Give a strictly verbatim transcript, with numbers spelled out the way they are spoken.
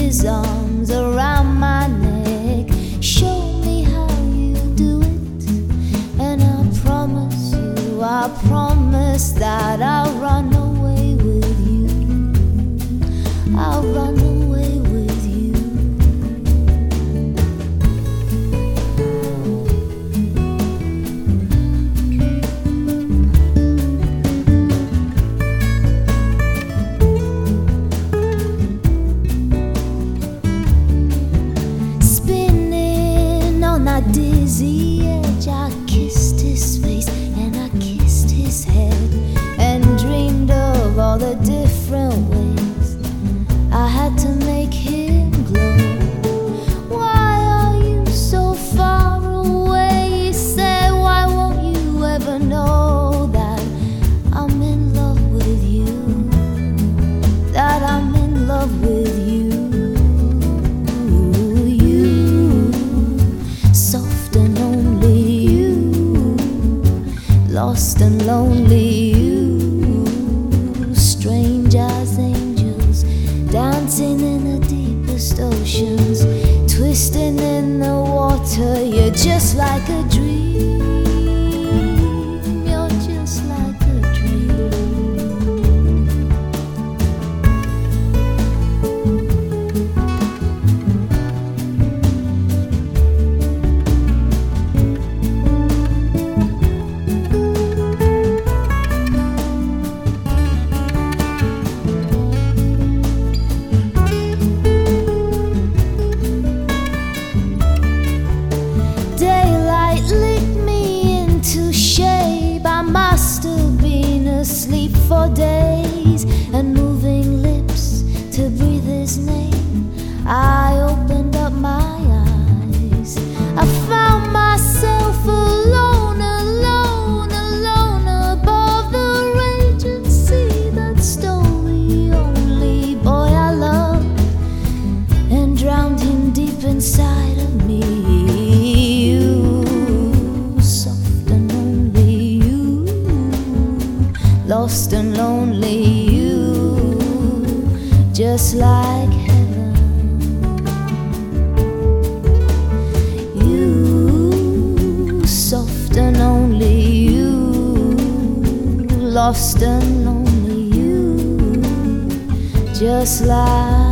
his arms around my neck. Show me how you do it, and I promise you, I promise that I'll run away with you. I'll run away with you. Spinning on that dizzy edge, I kissed his face and I kissed his head, and dreamed of all the different ways I had to make him glow. Why are you so far away? He said, why won't you ever know that I'm in love with you? That I'm in love with you. You, soft and only you, lost and lonely you, strange as angels, dancing in the deepest oceans, twisting in the water. You're just like a dream. You're just like a dream. Daylight licked me into shape. I must have been asleep for days, and moving lips to breathe his name. I opened up my eyes. I found myself alone, alone, alone above the raging sea that stole the only boy I loved and drowned him deep inside of me. Lost and lonely you, just like heaven. You, soft and only you, lost and lonely you, just like